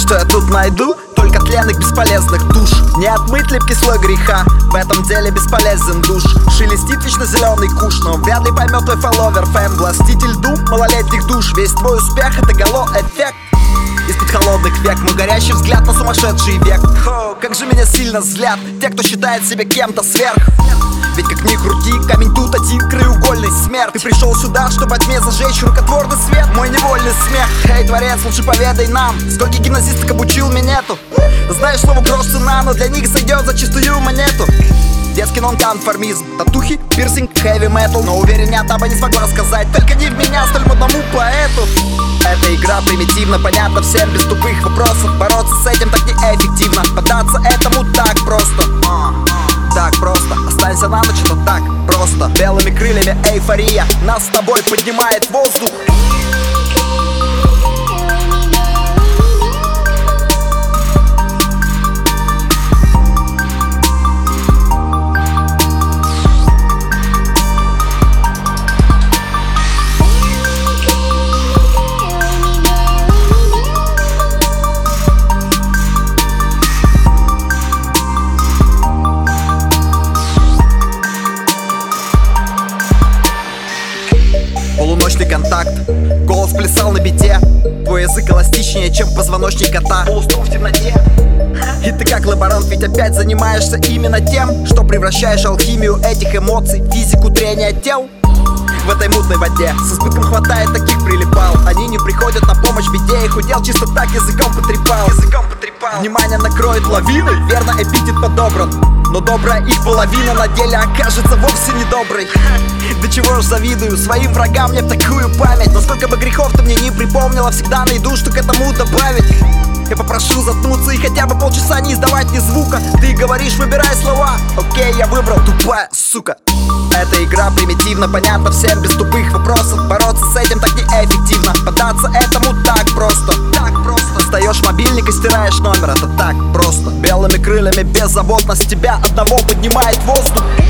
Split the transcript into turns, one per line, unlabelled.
что я тут найду? Только тленных бесполезных душ. Не отмыть липкий слой греха, в этом деле бесполезен душ. Шелестит вечно зеленый куш, но вряд ли поймет твой фолловер, фэн. Властитель дум малолетних душ. Весь твой успех — это гало-эффект. Из-под холодных век мой горящий взгляд на сумасшедший век. О, как же меня сильно злят те, кто считает себя кем-то сверх. Ведь как ни крути, камень тут один, краеугольный смерть. Ты пришел сюда, чтобы тьме зажечь рукотворный свет. Мой невольный смех. Эй, творец, лучше поведай нам, сколько гимназисток обучил минету. Знаешь, слово грош цена, но для них сойдет за чистую монету. Детский нонконформизм, татухи, пирсинг, хэви метал. Но уверен, я таба не смогу рассказать, только не в меня, столь модному поэту. Эта игра примитивно, понятно всем без тупых вопросов. Бороться с этим так неэффективно, поддаться этому так просто. Так просто, останься на ночь, это так просто. Белыми крыльями эйфория нас с тобой поднимает в воздух. Полуночный контакт, голос плясал на бите. Твой язык эластичнее, чем позвоночник кота. Полуструн в темноте. И ты как лаборант ведь опять занимаешься именно тем, что превращаешь алхимию этих эмоций в физику трения тел. В этой мутной воде с избытком хватает таких прилипал. Они не приходят на помощь беде, их удел чисто так языком потрепал. Внимание накроет лавиной, верно, эпитет подобран. Но добрая их половина на деле окажется вовсе недоброй. До чего ж завидую своим врагам мне в такую память. Но сколько бы грехов ты мне не припомнила, всегда найду, что к этому добавить. Я попрошу заткнуться и хотя бы полчаса не издавать ни звука. Ты говоришь, выбирай слова. Окей, я выбрал, тупая сука. Эта игра примитивно, понятно всем без тупых вопросов. Бороться с этим так неэффективно, поддаться этому так просто. Достаешь мобильник и стираешь номер, это так просто. Белыми крыльями беззаботность тебя одного поднимает в воздух.